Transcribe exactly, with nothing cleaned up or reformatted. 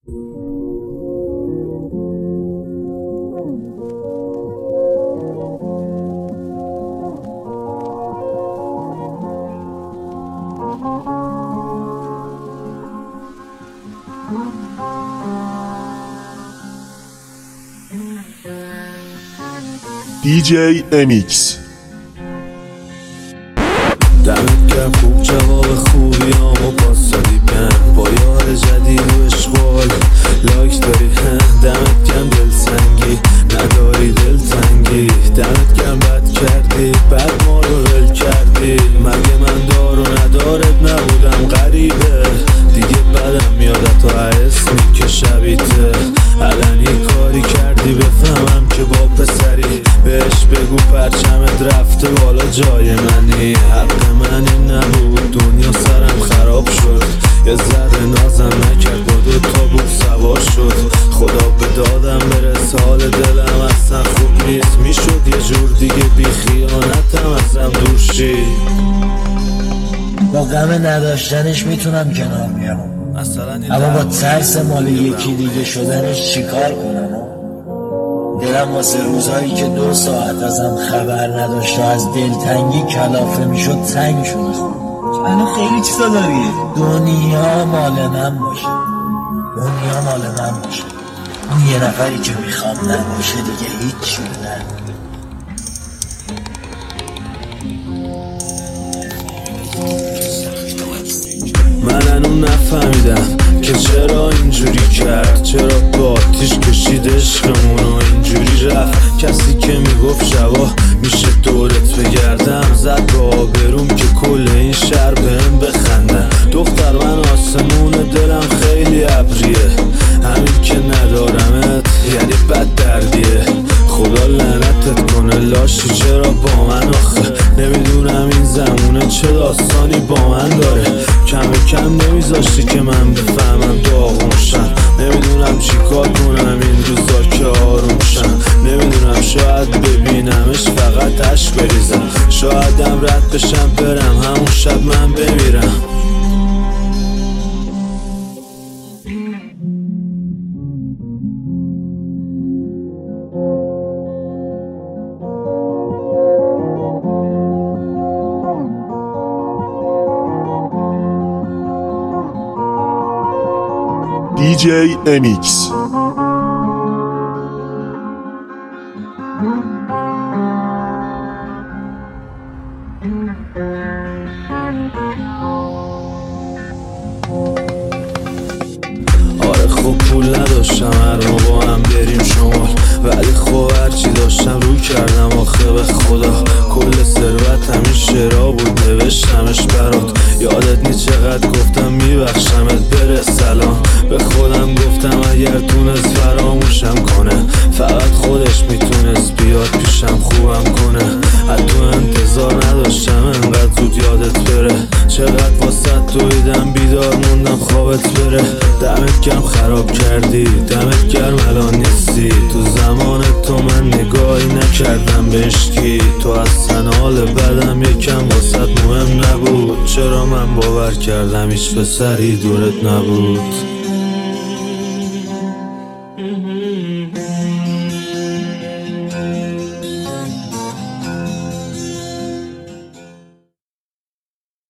دی جی ام ایکس. دمت گرم خوب جواب خوبیامو پاس دادی من با یار جدید و اشغال لایک داری. دمت گرم دلسنگی نداری دلتنگی. دمت گرم بد کردی بعد ما رو ول کردی. مگه من دار و ندارت نبودم غریبه دیگه بدم میادت و اسمی که شبیته. علنی کاری کردی بفهمم که با پسری. بهش بگو پرچمت رفته بالا جای منی. حق من این نبود دنیا سرم خراب شد. یه ذره نازم نکرد با دو تا بود سوار شد. خدا به دادم برسه حال دلم اصلا خوب نیست. میشد یه جور دیگه بی خیانتم ازم دور شی. با غم نداشتنش میتونم کنار بیام اما با ترس مال یکی دیگه شدنش چیکار کنم؟ دلم واسه روزایی که دو ساعت ازم خبر نداشت و از دلتنگی کلافه میشد تنگ شد. الان خیلی چیزا داری. دنیا مال من باشه، دنیا مال من باشه. اون یه نفری که میخوام نباشه دیگه هیچ شده. من هنوز نفهمیدم که چرا اینجوری کرد. چرا با آتیش کشید عشقمون و اینجوری رفت. کسی که میگفت شبا میشه دورت بگردم زد با آبروم که کل این شهر بهم بخندن. دختر من آسمون دلم خیلی ابریه. همین که ندارمت یعنی بد دردیه. خدا لعنتت کنه لاشی چرا با من آخه. نمیدونم این زمونه چه داستانی با من داره. کم کم نمیذاشتی که من بفهمم داغون شم. نمیدونم چی کار کنم این روزا که آروم شم. نمیدونم شاید ببینمش فقط عشق بریزم. شایدم رد بشم برم همون شب من بمیرم. دی جی ام ایکس. آره خوب پول نداشتم هر ما با هم بریم شمال. ولی خب هرچی داشتم رو کردم آخه به خدا. کل ثروت همین شعرها بود نوشتمش برات. یادت نی چقدر گفتم میبخشمت بره سلام. به خودم گفتم اگر تونست فراموشم کنه. فقط خودش میتونست بیاد پیشم خوبم کنه. از تو انتظار نداشتم انقدر زود یادت بره. چقدر واسه دویدم بیدار موندم خوابت بره. دمت گرم خراب کردی دمت گرم الان نیستی. تو زمان تو من نگاهی نکردم به عشقی. تو اصلا حال بدم یکم واسه مهم نبود. چرا من باور کردم هیچ پسری دورت نبود.